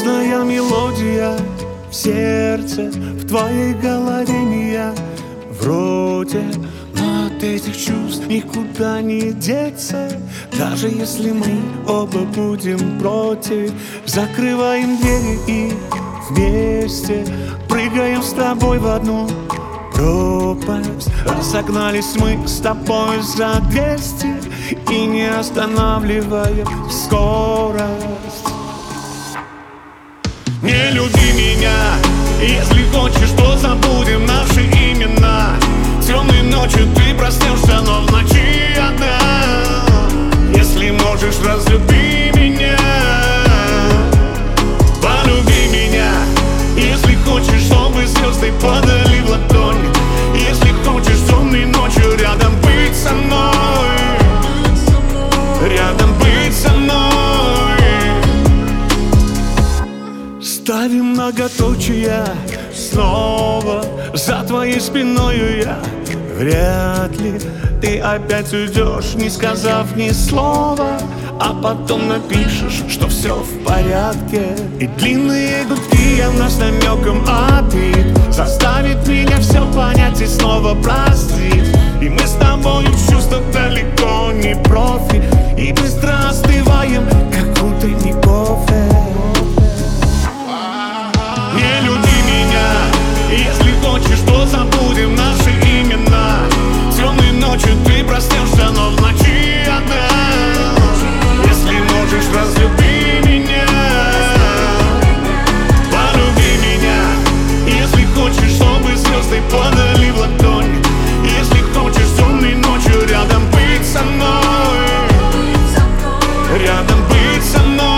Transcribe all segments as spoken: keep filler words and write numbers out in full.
Грустная мелодия в сердце, в твоей голове не я вроде. Но от этих чувств никуда не деться. Даже если мы оба будем против, закрываем двери и вместе прыгаем с тобой в одну пропасть. Разогнались мы с тобой за двести и не останавливаем скорость. Не люби меня, если хочешь, то забудем наши имена. Темной ночью ты проснешься, но в ночи одна. Если можешь, разлюби меня. Полюби меня, если хочешь, чтобы звезды падали в ладони. Если хочешь, темной ночью рядом быть со мной. Рядом быть со мной. Ставим многоточия снова за твоей спиною я. Вряд ли ты опять уйдешь, не сказав ни слова, а потом напишешь, что все в порядке. И длинные гудки явно с намеком обид заставит меня все понять и снова простить. И мы с тобой в чувствах далеко не профи, и быстро остываем, как утренний кофе. Не люби меня, если хочешь, то забудем наши имена. Темной ночью ты проснешься, но в ночи одна. Если можешь, разлюби меня. Полюби меня, если хочешь, чтобы звезды падали в ладони. Если хочешь, темной ночью рядом быть со мной. Рядом быть со мной.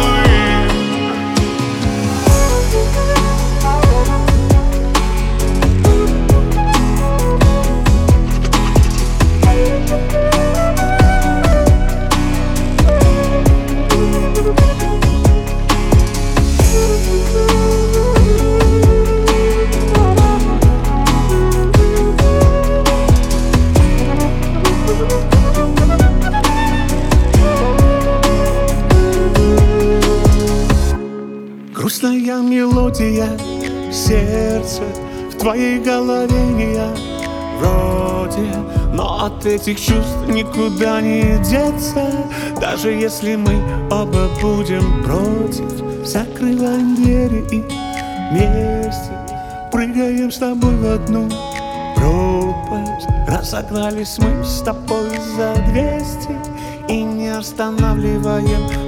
Грустная мелодия в сердце, в твоей голове не я вроде. Но от этих чувств никуда не деться. Даже если мы оба будем против, закрываем двери и вместе прыгаем с тобой в одну пропасть. Разогнались мы с тобой за двести и не останавливаем